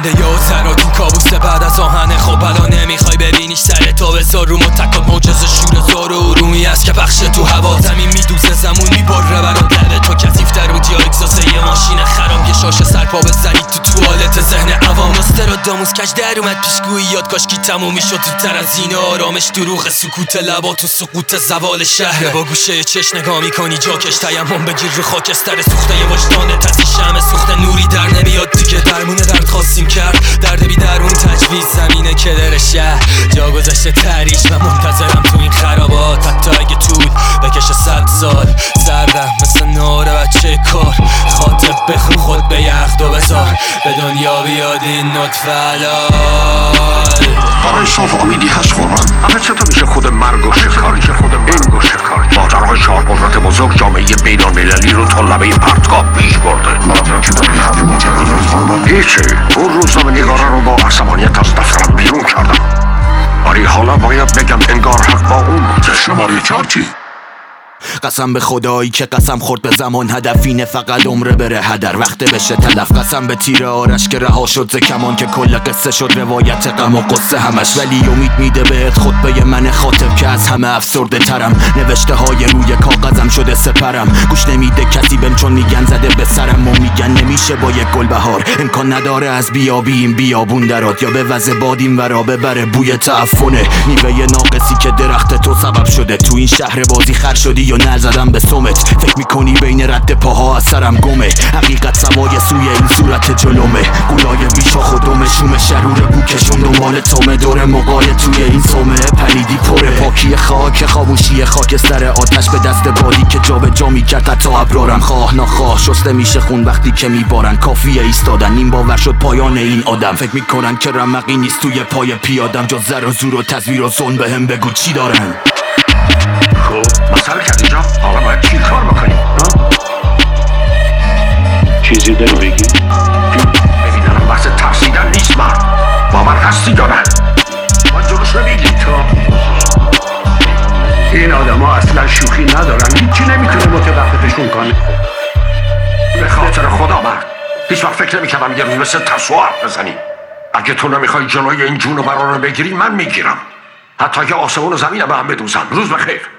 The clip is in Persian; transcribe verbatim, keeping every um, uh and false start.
خنده یا زرات این کابوس بعد از آهنه. خب الان نمیخوای ببینیش سر تا بذار رو متکات معجزه شور زار و رومی است که بخش تو هوا. زمین میدوزه زمون میبره برات لبه تو کثیفتر بود یا اگزاز یه ماشین خراب. یه شاشه سرپا بزنی تو توالت ذهن عوام. نوستراداموس کج در اومد پیشگویی یاد کاش کی تموم میشد تو تر از این آرامش. دروغ سکوت لبا تو سقوط زوال شهر. با گوشه چش نگاه میکنی جاکش تیمم بگیر رو خاکستر سوخته وجدان تسی شمع سوخته نوری در نمیاد دیگه. درمون درد خواستیم کرد درد بی درمون تجویز زمینه که در شهر جا گذاشته تریش و منتظرم تو این خرابات. حتی اگه تود بکشه صد سال سردم مثل نار بچه کار. خاطب بخون خود به یخ دو بذار به دنیا بیاد این نطفه حلال. برای صاف امیدی هست قربان. اما چطور میشه خود مرگ و شکاری که خود مرگ و شکاری ماجرای چهار قدرت بزرگ جامعه بین‌المللی المللی رو تا لبه پرتگاه پیش برده. ماجرا که داری حرفی مجرد قربان هیچی. اون روزنامه نگارا رو با عصبانیت از دفترم بیرون کردم ولی حالا باید بگم انگار حق با اون بود. شماره چهار چی؟ قسم به خدایی که قسم خورد به زمان هدفینه فقط عمره بره هدر وقت بشه تلف. قسم به تیر آرش که رها شد ز کمان که کل قصه شد روایت غم و قصه همش. ولی امید میده بهت خطبه من خاطب که از همه افسرده ترم. نوشته های روی کاغذم شده سپرم. گوش نمیده کسی بهم چون میگن زده به سرم و میگن نمیشه با یک گل بهار. امکان نداره از بیابی این بیابون درات یا به وزه بادیم ورا ببره بوی تعفنه. میوه ناقصی که درخت تو سبب شده تو این شهر بازی خر شدی یا نل زدم به سمت. فکر میکنی بین رد پاها از سرم گمه. حقیقت سوای سوی این صورت جلومه. گولای بیشا خودمه شوم شرور بوکشون دنبال تومه. دور مقای توی این سومه پلیدی پره. پاکی خاک خاموشی خاکستر آتش به دست بادی که جا به جا میکرد حتی ابرارم. خواه ناخواه شسته میشه خون وقتی که میبارن. کافیه ایستادن این باور شد پایان این آدم. فکر میکنن که رمقی نیست توی پای پیادم جز زر و زور و تزویر و ظلم. بهم بگو چی دارن. خب مسئله کرد اینجا حالا باید چی کار بکنیم؟ چیزی داری بگی؟ ببینم بحث ترسیدن نیست مرد. باور هستی دارن ما جلوش رو بگیم تو. این آدم ها اصلا شوخی ندارن. هیچی نمیتونه متوقفشون کنه. به خاطر خدا مرد هیچ وقت فکر نمیکردم یه روز مثل ترسو حرف بزنی. اگه تو نمیخوای جلوی این جون و برا رو بگیری من میگیرم. حتی که آسمون و زمین به هم بدوزم. روز بخیر.